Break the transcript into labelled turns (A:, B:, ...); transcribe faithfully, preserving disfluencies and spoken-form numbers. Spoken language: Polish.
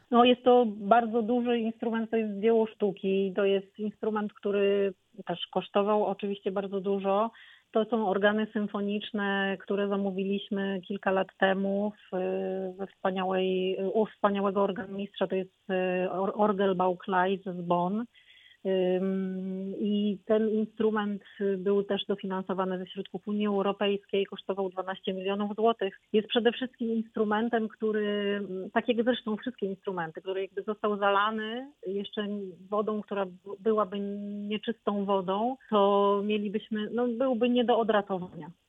A: No jest to bardzo duży instrument, to jest dzieło sztuki. To jest instrument, który też kosztował oczywiście bardzo dużo. To są organy symfoniczne, które zamówiliśmy kilka lat temu w, we wspaniałej, u wspaniałego organmistrza, to jest Or- Orgelbau Kleist z Bonn. Ym, I ten instrument był też dofinansowany ze środków Unii Europejskiej, kosztował dwanaście milionów złotych. Jest przede wszystkim instrumentem, który, tak jak zresztą wszystkie instrumenty, który jakby został zalany jeszcze wodą, która byłaby nieczystą wodą, to mielibyśmy, no byłby nie do odratowania.